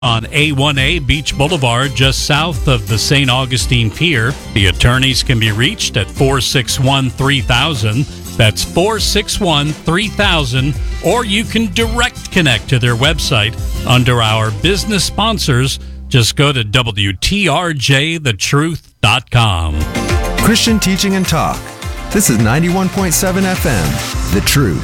on A1A Beach Boulevard, just south of the St. Augustine Pier. The attorneys can be reached at 461-3000. That's 461-3000. Or you can direct connect to their website under our business sponsors. Just go to WTRJTheTruth.com. Christian teaching and talk. This is 91.7 FM, The Truth.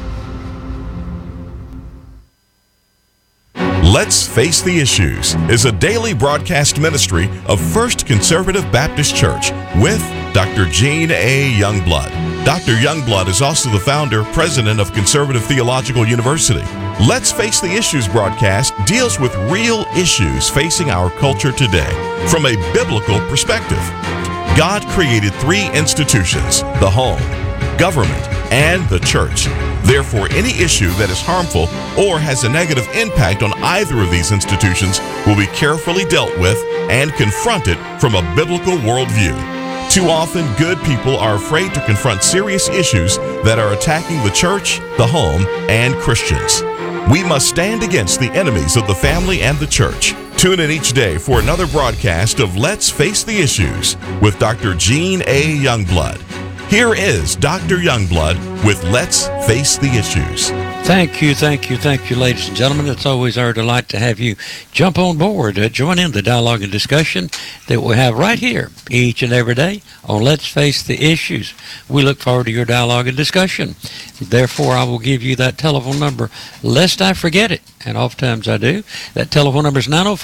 Let's Face the Issues is a daily broadcast ministry of First Conservative Baptist Church with Dr. Gene A. Youngblood. Dr. Youngblood is also the founder, president of Conservative Theological University. Let's Face the Issues broadcast deals with real issues facing our culture today from a biblical perspective. God created three institutions: the home, government, and the church. Therefore, any issue that is harmful or has a negative impact on either of these institutions will be carefully dealt with and confronted from a biblical worldview. Too often, good people are afraid to confront serious issues that are attacking the church, the home, and Christians. We must stand against the enemies of the family and the church. Tune in each day for another broadcast of Let's Face the Issues with Dr. Gene A. Youngblood. Here is Dr. Youngblood with Let's Face the Issues. Thank you, ladies and gentlemen. It's always our delight to have you jump on board, join in the dialogue and discussion that we have right here each and every day on Let's Face the Issues. We look forward to your dialogue and discussion. Therefore, I will give you that telephone number lest I forget it, and oftentimes I do. That telephone number is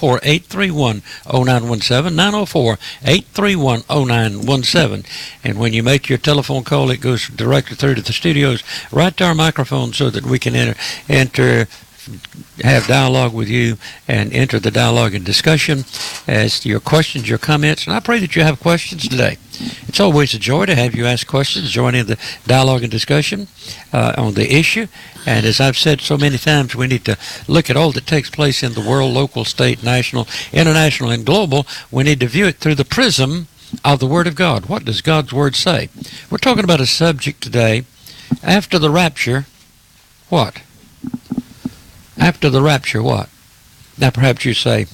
904-831-0917, 904-831-0917. And when you make your telephone call, it goes directly through to the studios, right to our microphone, so that we can have dialogue with you and enter the dialogue and discussion as to your questions, your comments. And I pray that you have questions today. It's always a joy to have you ask questions, join in the dialogue and discussion on the issue. And as I've said so many times, we need to look at all that takes place in the world, local, state, national, international, and global. We need to view it through the prism of the Word of God. What does God's Word say? We're talking about a subject today. After the rapture, what? After the rapture, what? Now, perhaps you say,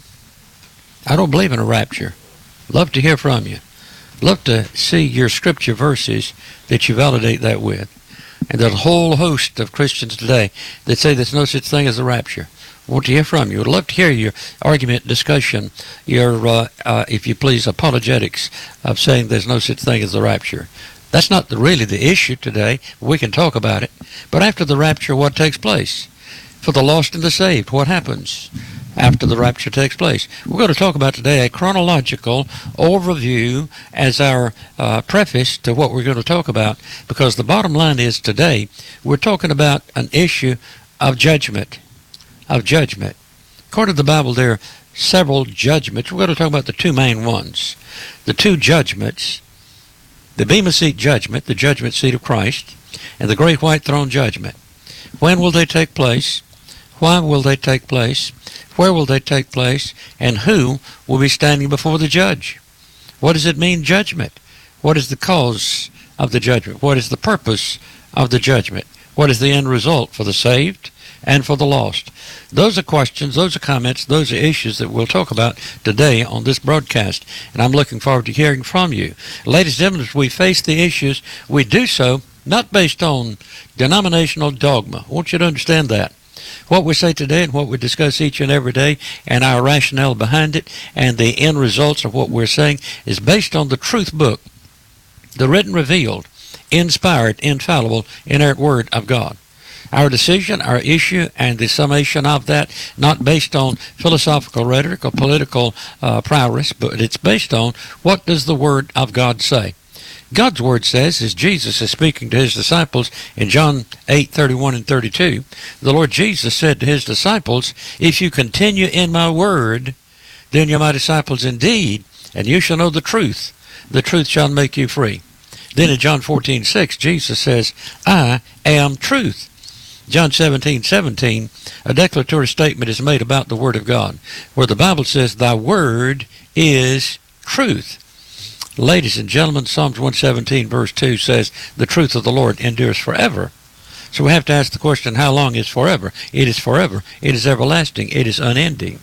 I don't believe in a rapture. Love to hear from you. Love to see your scripture verses that you validate that with. And there's a whole host of Christians today that say there's no such thing as a rapture. Want to hear from you. Would love to hear your argument, discussion, your, if you please, apologetics of saying there's no such thing as the rapture. That's not really the issue today. We can talk about it. But after the rapture, what takes place? For the lost and the saved, what happens after the rapture takes place? We're going to talk about today a chronological overview as our preface to what we're going to talk about, because the bottom line is today we're talking about an issue of judgment. According to the Bible, there are several judgments. We're going to talk about the two main ones. The two judgments, the Bema Seat judgment, the judgment seat of Christ, and the Great White Throne judgment. When will they take place? Why will they take place? Where will they take place? And who will be standing before the judge? What does it mean, judgment? What is the cause of the judgment? What is the purpose of the judgment? What is the end result for the saved and for the lost? Those are questions, those are comments, those are issues that we'll talk about today on this broadcast. And I'm looking forward to hearing from you. Ladies and gentlemen, as we face the issues, we do so not based on denominational dogma. I want you to understand that. What we say today and what we discuss each and every day and our rationale behind it and the end results of what we're saying is based on the truth book, the written, revealed, inspired, infallible, inerrant Word of God. Our decision, our issue, and the summation of that, not based on philosophical rhetoric or political prowess, but it's based on what does the Word of God say. God's Word says, as Jesus is speaking to his disciples in John 8:31 and 32, the Lord Jesus said to his disciples, if you continue in my Word, then you're my disciples indeed, and you shall know the truth. The truth shall make you free. Then in John 14:6, Jesus says, I am truth. John 17:17, a declaratory statement is made about the Word of God, where the Bible says, thy Word is truth. Ladies and gentlemen, Psalms 117 verse 2 says, the truth of the Lord endures forever. So we have to ask the question, how long is forever? It is forever. It is everlasting. It is unending.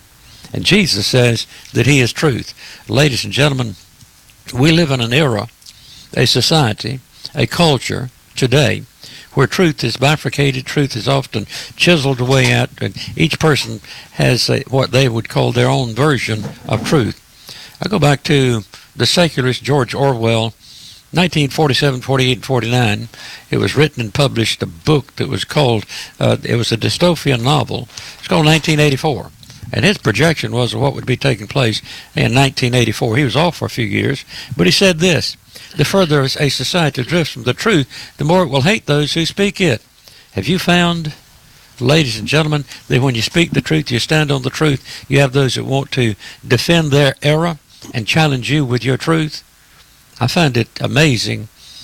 And Jesus says that he is truth. Ladies and gentlemen, we live in an era, a society, a culture today where truth is bifurcated, truth is often chiseled away out, and each person has what they would call their own version of truth. I go back to the secularist George Orwell, 1947, 48, and 49. It was written and published a book that was called, it was a dystopian novel. It's called 1984. And his projection was of what would be taking place in 1984. He was off for a few years, but he said this: the further a society drifts from the truth, the more it will hate those who speak it. Have you found, ladies and gentlemen, that when you speak the truth, you stand on the truth, you have those that want to defend their error and challenge you with your truth? I find it amazing,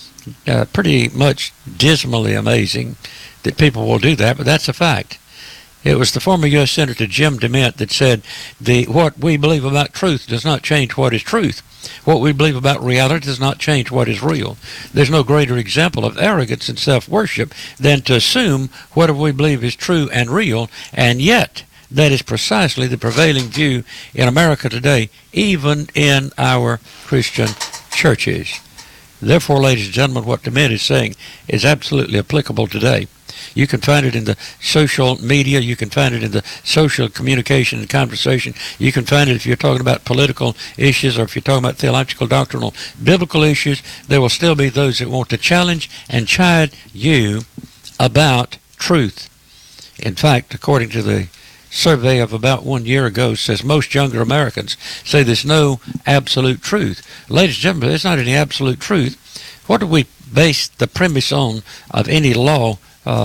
pretty much dismally amazing, that people will do that, but that's a fact. It was the former U.S. Senator Jim DeMint that said, what we believe about truth does not change what is truth. What we believe about reality does not change what is real. There's no greater example of arrogance and self-worship than to assume whatever we believe is true and real, and yet that is precisely the prevailing view in America today, even in our Christian churches. Therefore, ladies and gentlemen, what DeMint is saying is absolutely applicable today. You can find it in the social media. You can find it in the social communication and conversation. You can find it if you're talking about political issues or if you're talking about theological, doctrinal, biblical issues. There will still be those that want to challenge and chide you about truth. In fact, according to the survey of about 1 year ago, says most younger Americans say there's no absolute truth. Ladies and gentlemen, there's not any absolute truth. What do we base the premise on of any law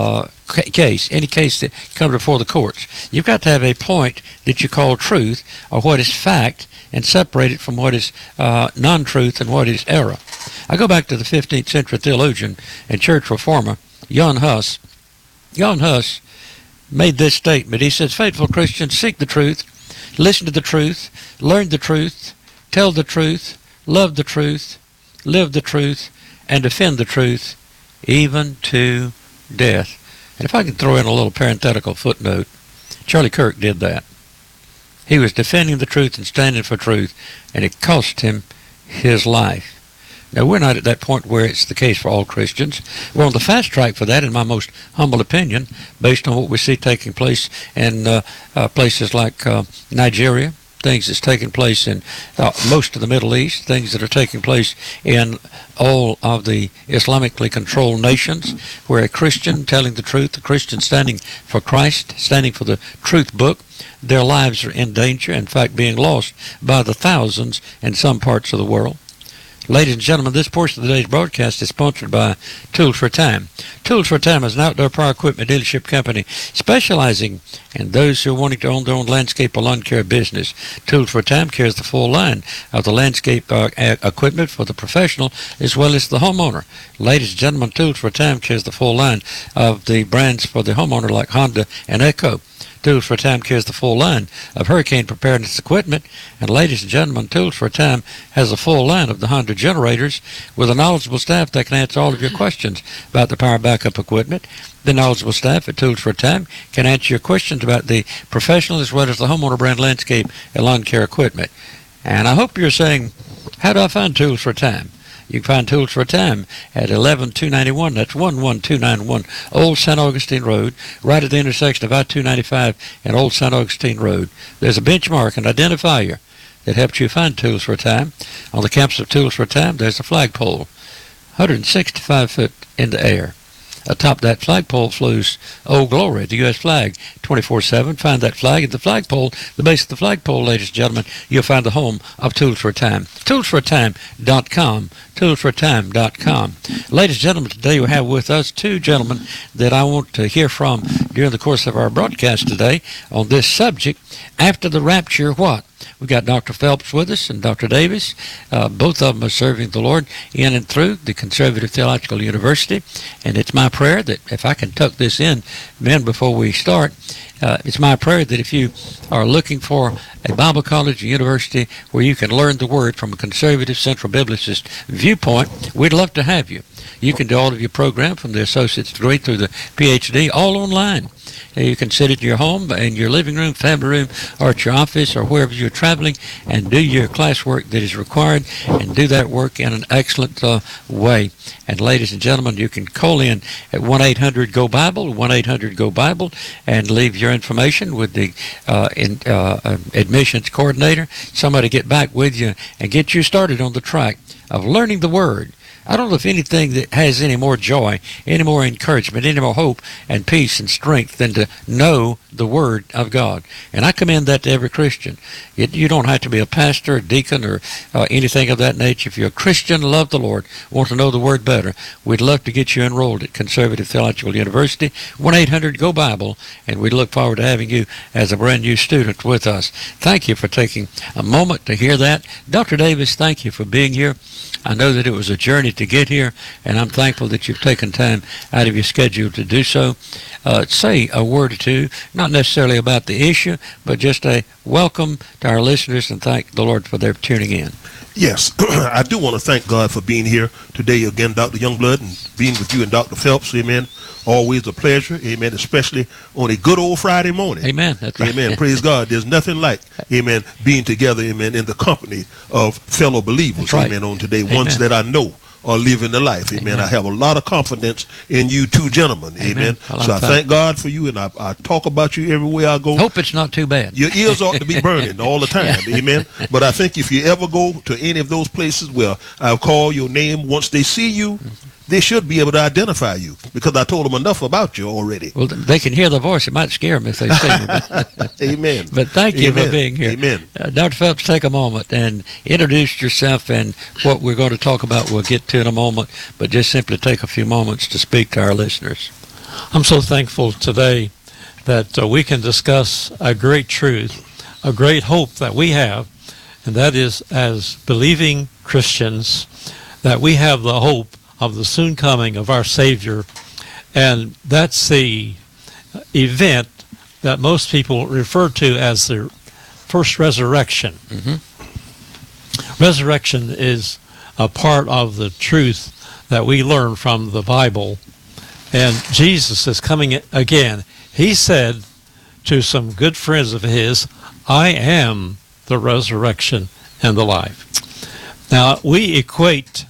case, any case that comes before the courts? You've got to have a point that you call truth, or what is fact, and separate it from what is non-truth and what is error. I go back to the 15th century theologian and church reformer, Jan Hus. Jan Hus made this statement. He says, faithful Christians seek the truth, listen to the truth, learn the truth, tell the truth, love the truth, live the truth, and defend the truth, even to death. And if I can throw in a little parenthetical footnote, Charlie Kirk did that. He was defending the truth and standing for truth, and it cost him his life. Now, we're not at that point where it's the case for all Christians. We're on the fast track for that, in my most humble opinion, based on what we see taking place in places like Nigeria, things that's taking place in most of the Middle East, things that are taking place in all of the Islamically controlled nations, where a Christian telling the truth, a Christian standing for Christ, standing for the truth book, their lives are in danger, in fact being lost by the thousands in some parts of the world. Ladies and gentlemen, this portion of today's broadcast is sponsored by Tools for Time. Tools for Time is an outdoor power equipment dealership company specializing in those who are wanting to own their own landscape or lawn care business. Tools for Time carries the full line of the landscape equipment for the professional as well as the homeowner. Ladies and gentlemen, Tools for Time carries the full line of the brands for the homeowner like Honda and Echo. Tools for Time carries the full line of hurricane preparedness equipment. And ladies and gentlemen, Tools for Time has a full line of the Honda generators with a knowledgeable staff that can answer all of your questions about the power backup equipment. The knowledgeable staff at Tools for Time can answer your questions about the professional as well as the homeowner brand landscape and lawn care equipment. And I hope you're saying, how do I find Tools for Time? You can find Tools for Time at 11291. That's 11291 Old St. Augustine Road, right at the intersection of I-295 and Old St. Augustine Road. There's a benchmark, an identifier that helps you find Tools for Time. On the campus of Tools for Time, there's a flagpole, 165 foot in the air. Atop that flagpole flows Old Glory, the U.S. flag, 24/7. Find that flag at the flagpole, the base of the flagpole, ladies and gentlemen. You'll find the home of Tools for Time. ToolsForTime.com. ToolsForTime.com. Ladies and gentlemen, today we have with us two gentlemen that I want to hear from during the course of our broadcast today on this subject. After the rapture, what? We've got Dr. Phelps with us and Dr. Davis. Both of them are serving the Lord in and through the Conservative Theological University. And it's my prayer that if I can tuck this in, men, before we start, it's my prayer that if you are looking for a Bible college or university where you can learn the Word from a conservative central biblicist viewpoint, we'd love to have you. You can do all of your program from the associate's degree through the PhD all online. You can sit at your home, in your living room, family room, or at your office, or wherever you're traveling, and do your classwork that is required, and do that work in an excellent way. And ladies and gentlemen, you can call in at 1-800-GO-BIBLE, 1-800-GO-BIBLE, and leave your information with the admissions coordinator. Somebody get back with you and get you started on the track of learning the Word. I don't know if anything that has any more joy, any more encouragement, any more hope and peace and strength than to know the Word of God. And I commend that to every Christian. You don't have to be a pastor, a deacon, or anything of that nature. If you're a Christian, love the Lord, want to know the Word better, we'd love to get you enrolled at Conservative Theological University, 1-800-GO-BIBLE, and we look forward to having you as a brand new student with us. Thank you for taking a moment to hear that. Dr. Davis, thank you for being here. I know that it was a journey to get here, and I'm thankful that you've taken time out of your schedule to do so. Say a word or two, not necessarily about the issue, but just a welcome to our listeners, and thank the Lord for their tuning in. Yes, I do want to thank God for being here today again, Dr. Youngblood, and being with you and Dr. Phelps. Amen. Always a pleasure. Amen. Especially on a good old Friday morning. Amen. That's right. Amen. Praise God. There's nothing like, amen, being together, amen, in the company of fellow believers. That's right. Amen. On today, Amen. ones that I know are living the life. Amen. Amen. I have a lot of confidence in you two gentlemen. Amen. So I thank God for you, and I talk about you everywhere I go. Hope it's not too bad. Your ears ought to be burning all the time. Amen. But I think if you ever go to any of those places where I'll call your name, once they see you, they should be able to identify you, because I told them enough about you already. Well, they can hear the voice. It might scare them if they see me. Amen. But thank you Amen. for being here. Amen. Dr. Phelps, take a moment and introduce yourself, and what we're going to talk about we'll get to in a moment, but just simply take a few moments to speak to our listeners. I'm so thankful today that we can discuss a great truth, a great hope that we have, and that is, as believing Christians, that we have the hope of the soon coming of our Savior. And that's the event that most people refer to as the first resurrection. Mm-hmm. Resurrection is a part of the truth that we learn from the Bible. And Jesus is coming again. He said to some good friends of his, I am the resurrection and the life. Now, we equate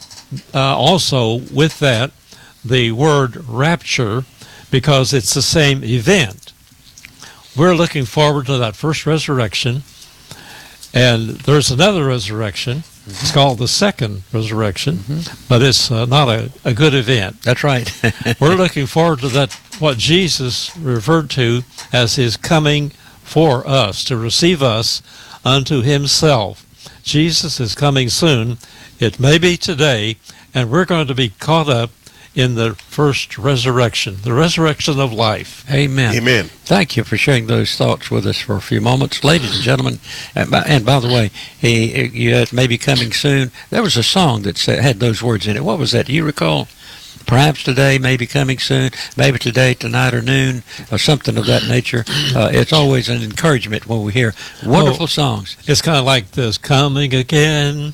also with that the word rapture, because it's the same event. We're looking forward to that first resurrection, and there's another resurrection. Mm-hmm. It's called the second resurrection, but it's not a good event. That's right. We're looking forward to that, what Jesus referred to as his coming for us, to receive us unto himself. Jesus is coming soon. It may be today, and we're going to be caught up in the first resurrection, the resurrection of life. Amen. Amen. Thank you for sharing those thoughts with us for a few moments. Ladies and gentlemen, and by the way, you may be coming soon. There was a song that had those words in it. What was that? Do you recall? Perhaps today, maybe coming soon, maybe today, tonight, or noon, or something of that nature. It's always an encouragement when we hear wonderful songs. It's kind of like this, coming again,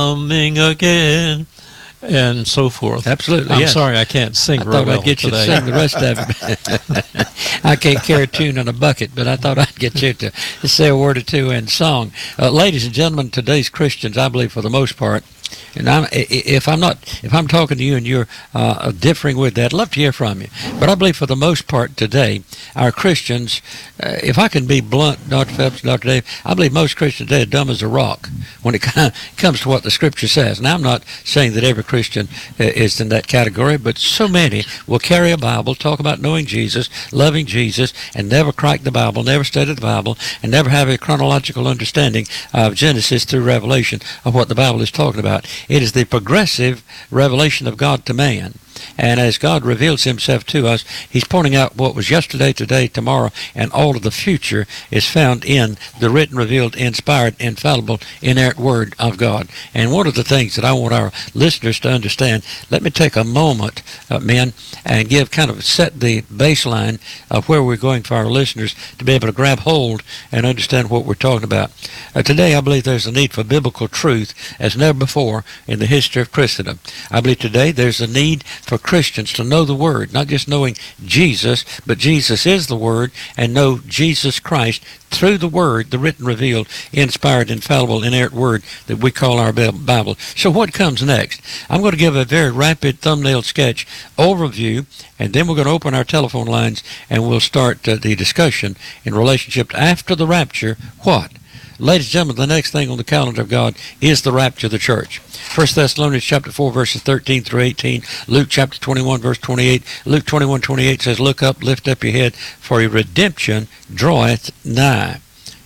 and so forth. Absolutely. I'm yes. sorry I can't sing I real thought well I'd get you today. to sing the rest of it. I can't carry a tune on a bucket, but I thought I'd get you to say a word or two in song. Ladies and gentlemen, today's Christians, I believe for the most part, and if I'm talking to you and you're differing with that, I'd love to hear from you. But I believe for the most part today, our Christians, if I can be blunt, Dr. Phelps, Dr. Dave, I believe most Christians today are dumb as a rock when it comes to what the Scripture says. Now, I'm not saying that every Christian is in that category, but so many will carry a Bible, talk about knowing Jesus, loving Jesus, and never crack the Bible, never study the Bible, and never have a chronological understanding of Genesis through Revelation of what the Bible is talking about. It is the progressive revelation of God to man. And as God reveals himself to us, he's pointing out what was yesterday, today, tomorrow, and all of the future is found in the written, revealed, inspired, infallible, inerrant Word of God. And one of the things that I want our listeners to understand, let me take a moment, men, and set the baseline of where we're going for our listeners to be able to grab hold and understand what we're talking about. Today, I believe there's a need for biblical truth as never before in the history of Christendom. I believe today there's a need for Christians to know the Word, not just knowing Jesus, but Jesus is the Word, and know Jesus Christ through the Word, the written, revealed, inspired, infallible, inerrant Word that we call our Bible. So what comes next? I'm going to give a very rapid thumbnail sketch overview, and then we're going to open our telephone lines, and we'll start the discussion in relationship to after the rapture, what? Ladies and gentlemen, the next thing on the calendar of God is the rapture of the church. 1 Thessalonians chapter 4, verses 13 through 18. Luke chapter 21, verse 28. Luke 21:28 says, "Look up, lift up your head, for your redemption draweth nigh."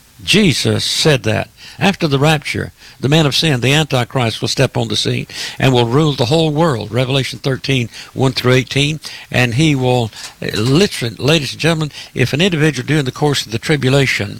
Jesus said that. After the rapture, the man of sin, the Antichrist, will step on the scene and will rule the whole world. Revelation 13, 1 through 18. And he will, literally, ladies and gentlemen, if an individual during the course of the tribulation,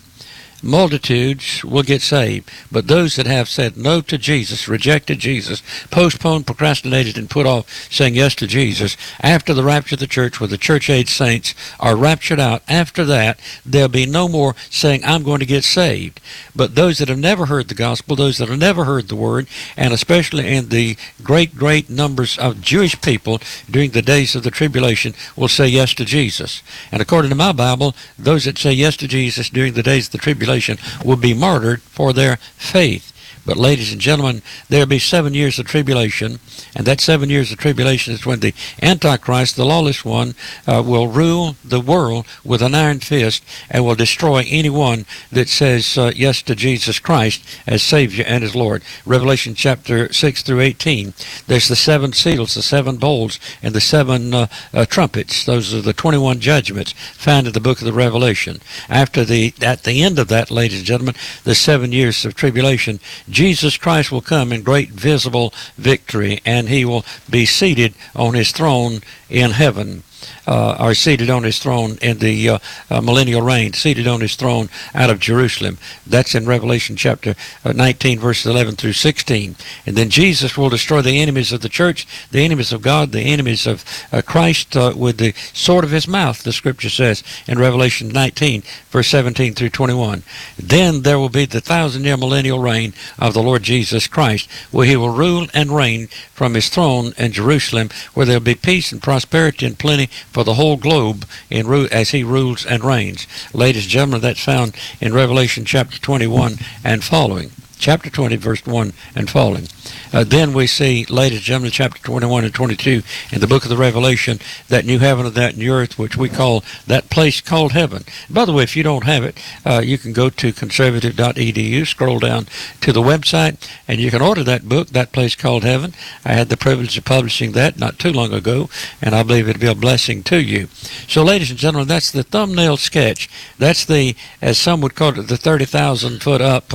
multitudes will get saved, but those that have said no to Jesus, rejected Jesus, postponed, procrastinated, and put off saying yes to Jesus, after the rapture of the church, where the church-age saints are raptured out, after that, there'll be no more saying, I'm going to get saved. But those that have never heard the gospel, those that have never heard the word, and especially in the great, great numbers of Jewish people during the days of the tribulation, will say yes to Jesus. And according to my Bible, those that say yes to Jesus during the days of the tribulation will be martyred for their faith. But ladies and gentlemen, there'll be 7 years of tribulation, and that 7 years of tribulation is when the Antichrist, the lawless one, will rule the world with an iron fist and will destroy anyone that says yes to Jesus Christ as Savior and as Lord. Revelation chapter 6 through 18. There's the 7 seals, the 7 bowls, and the 7 trumpets. Those are the 21 judgments found in the book of the Revelation. At the end of that, ladies and gentlemen, the 7 years of tribulation, Jesus Christ will come in great visible victory, and he will be seated on his throne in heaven. Are seated on his throne in the millennial reign, seated on his throne out of Jerusalem. That's in Revelation chapter 19, verses 11 through 16. And then Jesus will destroy the enemies of the church, the enemies of God, the enemies of Christ with the sword of his mouth, the scripture says in Revelation 19, verse 17 through 21. Then there will be the 1,000-year millennial reign of the Lord Jesus Christ, where he will rule and reign from his throne in Jerusalem, where there will be peace and prosperity and plenty for the whole globe as he rules and reigns. Ladies and gentlemen, that's found in Revelation chapter 21 and following. Chapter 20, verse 1 and following. Then we see, ladies and gentlemen, chapter 21 and 22 in the book of the Revelation, that new heaven and that new earth, which we call that place called heaven. By the way, if you don't have it, you can go to conservative.edu, scroll down to the website, and you can order that book, That Place Called Heaven. I had the privilege of publishing that not too long ago, and I believe it'll be a blessing to you. So, ladies and gentlemen, that's the thumbnail sketch. That's the, as some would call it, the 30,000 foot up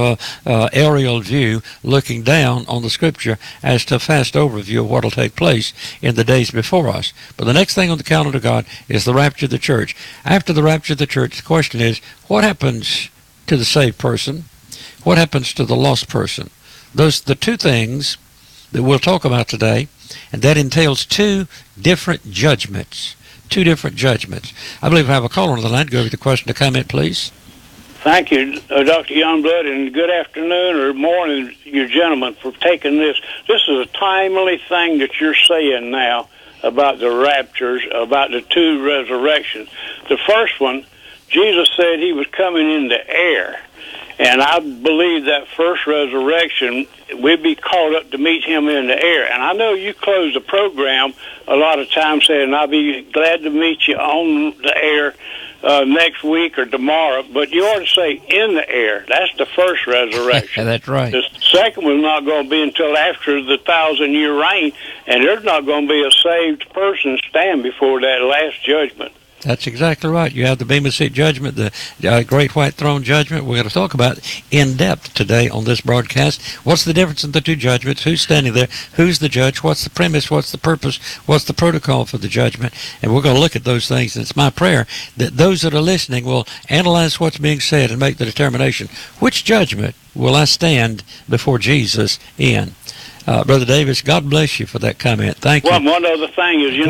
aerial view looking down on the scripture as to a fast overview of what will take place in the days before us. But the next thing on the calendar of God is the rapture of the church. After the rapture of the church, the question is, what happens to the saved person? What happens to the lost person? Those are the two things that we'll talk about today, and that entails two different judgments. Two different judgments. I believe I have a caller on the line. Go over the question to comment, please. Thank you, Dr. Youngblood, and good afternoon or morning, you gentlemen, for taking this. This is a timely thing that you're saying now about the raptures, about the two resurrections. The first one, Jesus said he was coming in the air, and I believe that first resurrection, we'd be called up to meet him in the air. And I know you close the program a lot of times saying, I'll be glad to meet you on the air next week or tomorrow, but you ought to say in the air. That's the first resurrection. That's right. The second one's not going to be until after the 1,000-year reign, and there's not going to be a saved person stand before that last judgment. That's exactly right. You have the Bema Seat judgment, the Great White Throne judgment. We're going to talk about in depth today on this broadcast. What's the difference in the two judgments? Who's standing there? Who's the judge? What's the premise? What's the purpose? What's the protocol for the judgment? And we're going to look at those things. And it's my prayer that those that are listening will analyze what's being said and make the determination, which judgment will I stand before Jesus in? Brother Davis, God bless you for that comment. Thank you. Well, one other thing is,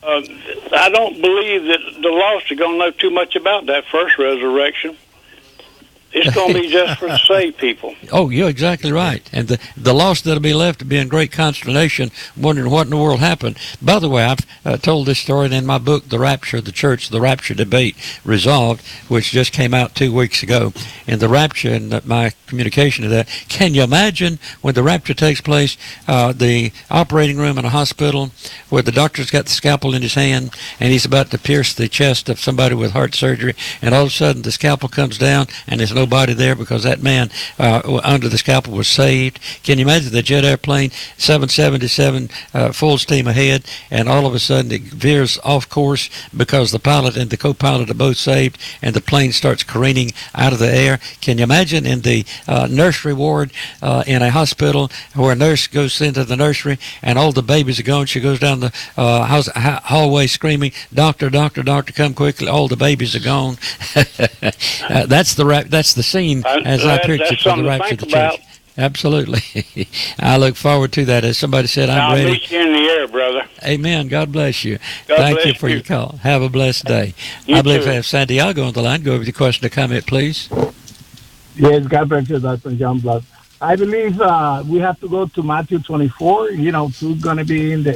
I don't believe that the lost are going to know too much about that first resurrection. It's going to be just for the saved people. Oh, you're exactly right. And the lost that'll be left will be in great consternation, wondering what in the world happened. By the way, I've told this story in my book, The Rapture of the Church, The Rapture Debate Resolved, which just came out 2 weeks ago. And the rapture and my communication to that, can you imagine when the rapture takes place, the operating room in a hospital where the doctor's got the scalpel in his hand and he's about to pierce the chest of somebody with heart surgery, and all of a sudden the scalpel comes down and there's nobody there because that man under the scalpel was saved. Can you imagine the jet airplane 777 full steam ahead, and all of a sudden it veers off course because the pilot and the co-pilot are both saved, and the plane starts careening out of the air? Can you imagine in the nursery ward in a hospital where a nurse goes into the nursery and all the babies are gone? She goes down the hallway screaming, "Doctor, doctor, doctor, come quickly! All the babies are gone." That's the scene as I pictured for the rapture of the church. Absolutely. I look forward to that. As somebody said, I'm ready. I'll meet you in the air, brother. Amen. God bless you. God Thank bless you for your call. Have a blessed day. You I believe too. I have Santiago on the line. Go over your question or comment, please. Yes, God bless you, Dr. John Blood. I believe we have to go to Matthew 24. Two going to be in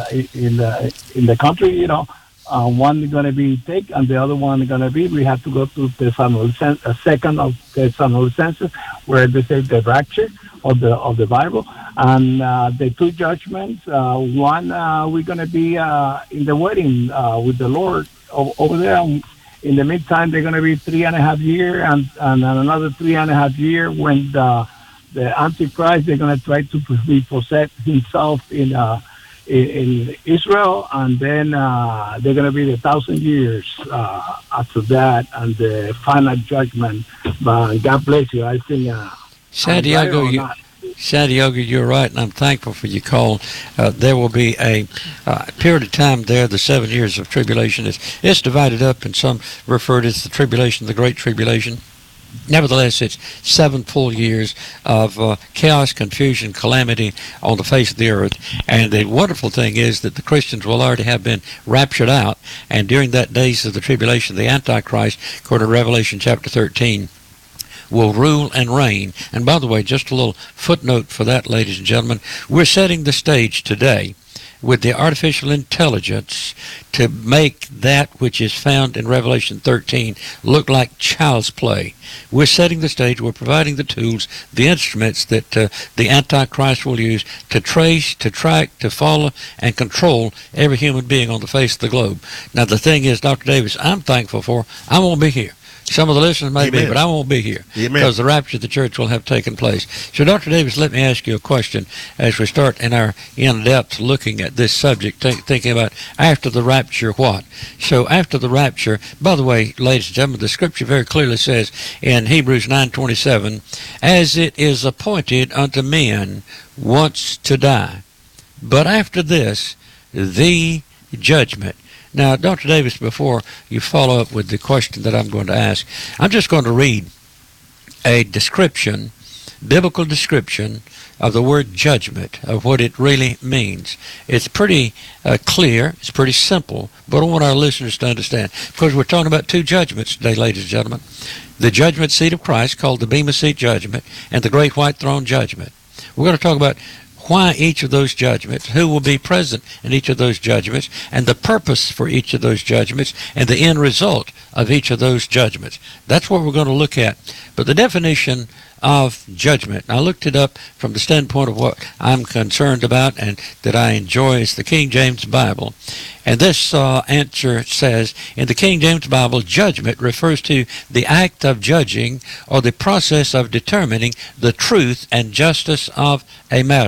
the country. One is going to be take, and the other one is going to be. We have to go to the second of the Thessalonians, where they say the rapture of the Bible, and the two judgments. One we're going to be in the wedding with the Lord over there. In the meantime, they're going to be 3.5 years, and another 3.5 years when the Antichrist, they're going to try to repossess himself in Israel, and then they're going to be 1,000 years after that, and the final judgment. But God bless you. I think Santiago, you're right, and I'm thankful for your call. There will be a period of time there, the 7 years of tribulation. It's divided up, and some refer to it as the tribulation, the Great Tribulation. Nevertheless, it's 7 full years of chaos, confusion, calamity on the face of the earth. And the wonderful thing is that the Christians will already have been raptured out. And during that days of the tribulation, the Antichrist, according to Revelation chapter 13, will rule and reign. And by the way, just a little footnote for that, ladies and gentlemen, we're setting the stage today with the artificial intelligence to make that which is found in Revelation 13 look like child's play. We're setting the stage. We're providing the tools, the instruments that the Antichrist will use to trace, to track, to follow, and control every human being on the face of the globe. Now, the thing is, Dr. Davis, I'm thankful for, I won't be here. Some of the listeners may be, but I won't be here because the rapture of the church will have taken place. So, Dr. Davis, let me ask you a question as we start in our in-depth looking at this subject, thinking about after the rapture what? So, after the rapture, by the way, ladies and gentlemen, the scripture very clearly says in Hebrews 9:27, as it is appointed unto men once to die, but after this, the judgment. Now, Dr. Davis, before you follow up with the question that I'm going to ask, I'm just going to read a description, biblical description of the word judgment, of what it really means. It's pretty clear, it's pretty simple, but I want our listeners to understand, because we're talking about two judgments today, ladies and gentlemen. The judgment seat of Christ, called the Bema Seat judgment, and the Great White Throne judgment. We're going to talk about why each of those judgments, who will be present in each of those judgments, and the purpose for each of those judgments, and the end result of each of those judgments. That's what we're going to look at. But the definition of judgment, I looked it up from the standpoint of what I'm concerned about and that I enjoy, is the King James Bible. And this answer says, in the King James Bible, judgment refers to the act of judging or the process of determining the truth and justice of a matter.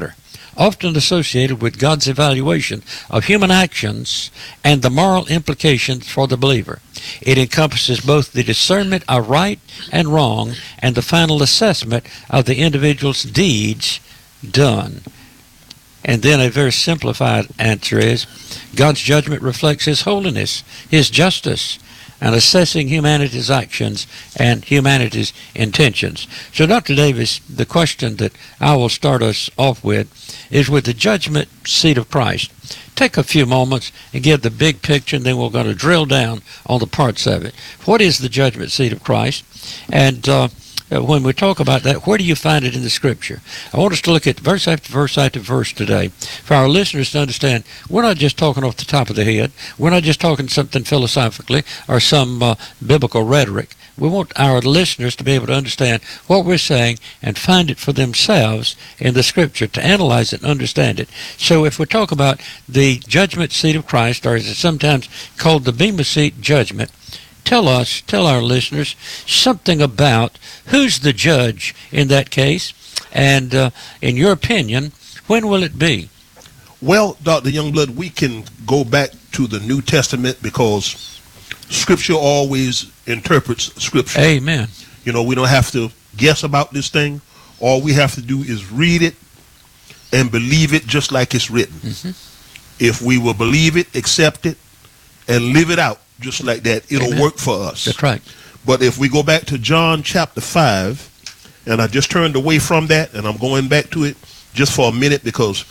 often associated with God's evaluation of human actions and the moral implications for the believer. It encompasses both the discernment of right and wrong and the final assessment of the individual's deeds done. And then a very simplified answer is, God's judgment reflects His holiness, His justice, and assessing humanity's actions and humanity's intentions. So, Dr. Davis, the question that I will start us off with is with the judgment seat of Christ. Take a few moments and give the big picture, and then we're going to drill down on the parts of it. What is the judgment seat of Christ? And when we talk about that, where do you find it in the Scripture? I want us to look at verse after verse after verse today for our listeners to understand we're not just talking off the top of the head. We're not just talking something philosophically or some biblical rhetoric. We want our listeners to be able to understand what we're saying and find it for themselves in the Scripture, to analyze it and understand it. So if we talk about the judgment seat of Christ, or as it's sometimes called the Bema Seat judgment, tell our listeners something about who's the judge in that case, and in your opinion, when will it be? Well, Dr. Youngblood, we can go back to the New Testament because Scripture always interprets Scripture. Amen. You know, we don't have to guess about this thing. All we have to do is read it and believe it just like it's written. Mm-hmm. If we will believe it, accept it, and live it out just like that, it'll work for us. That's right. But if we go back to John chapter 5, and I just turned away from that, and I'm going back to it just for a minute because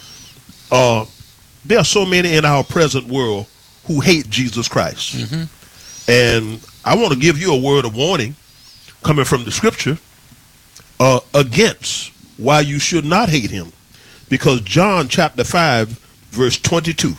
there are so many in our present world who hate Jesus Christ. Mm-hmm. And I want to give you a word of warning coming from the Scripture against why you should not hate him. Because John chapter 5, verse 22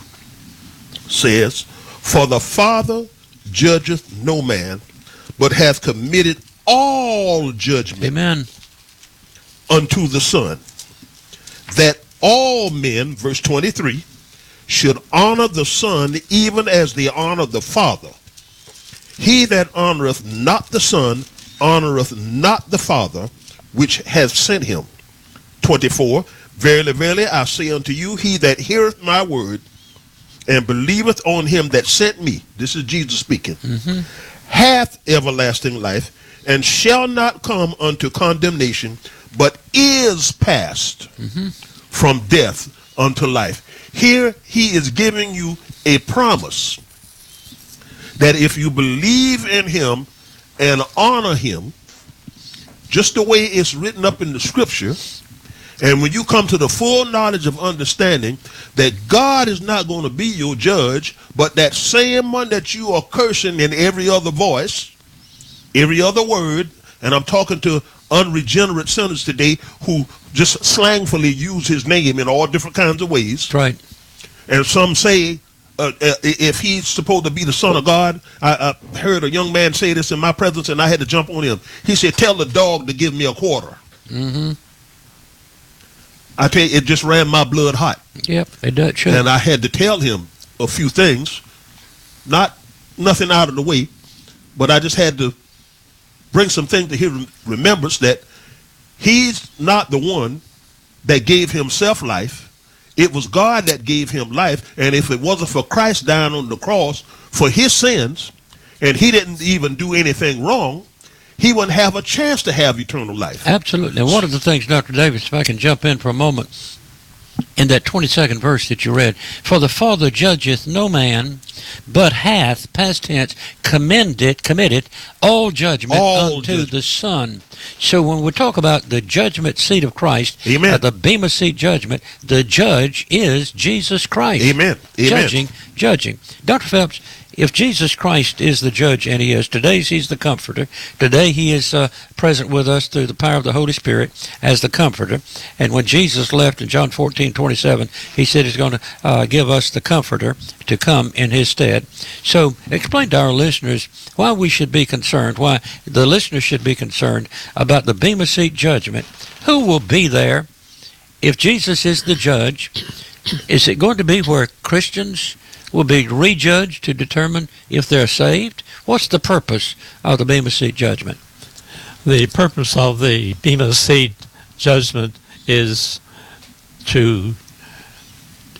says, "For the Father judgeth no man, but hath committed all judgment Amen. Unto the Son, that all men," verse 23, "should honor the Son even as they honor the Father. He that honoreth not the Son honoreth not the Father which hath sent him." 24, "Verily, verily, I say unto you, he that heareth my word and believeth on him that sent me," this is Jesus speaking, mm-hmm. "hath everlasting life, and shall not come unto condemnation, but is passed mm-hmm. from death unto life." Here he is giving you a promise that if you believe in him and honor him, just the way it's written up in the Scripture, and when you come to the full knowledge of understanding that God is not going to be your judge, but that same one that you are cursing in every other voice, every other word, and I'm talking to unregenerate sinners today who just slangfully use his name in all different kinds of ways. That's right. And some say, if he's supposed to be the Son of God, I heard a young man say this in my presence, and I had to jump on him. He said, "Tell the dog to give me a quarter." Mm-hmm. I tell you, it just ran my blood hot. Yep, it does. Sure. And I had to tell him a few things, nothing out of the way, but I just had to bring some things to his remembrance that he's not the one that gave himself life. It was God that gave him life, and if it wasn't for Christ dying on the cross for his sins, and he didn't even do anything wrong, he wouldn't have a chance to have eternal life. Absolutely. And one of the things, Dr. Davis, if I can jump in for a moment, in that 22nd verse that you read, "For the Father judgeth no man, but hath," past tense, committed all judgment unto the Son. So when we talk about the judgment seat of Christ, Amen. The Bema Seat judgment, the judge is Jesus Christ. Amen. Amen. Judging. Dr. Phelps, if Jesus Christ is the judge, and he is, today he's the comforter. Today he is present with us through the power of the Holy Spirit as the comforter. And when Jesus left in John 14:27, he said he's going to give us the comforter to come in his stead. So explain to our listeners why we should be concerned, why the listeners should be concerned about the Bema Seat judgment. Who will be there if Jesus is the judge? Is it going to be where Christians will be rejudged to determine if they're saved? What's the purpose of the Bema Seat judgment? The purpose of the Bema Seat judgment is to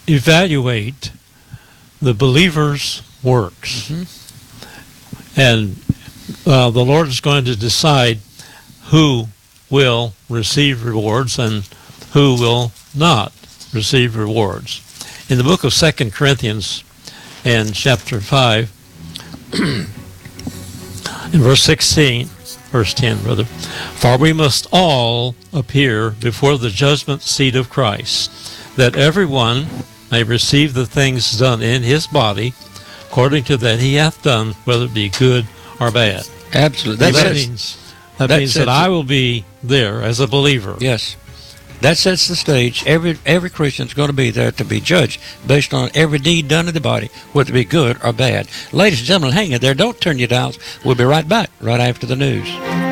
evaluate the believer's works. And the Lord is going to decide who will receive rewards and who will not receive rewards. In the book of 2 Corinthians and chapter 5, in verse 10, rather, for we must all appear before the judgment seat of Christ, that everyone may receive the things done in his body according to that he hath done, whether it be good or bad. Absolutely. That means that I will be there as a believer. Yes. That sets the stage. Every Christian is going to be there to be judged based on every deed done in the body, whether it be good or bad. Ladies and gentlemen, hang in there. Don't turn your dials. We'll be right back right after the news.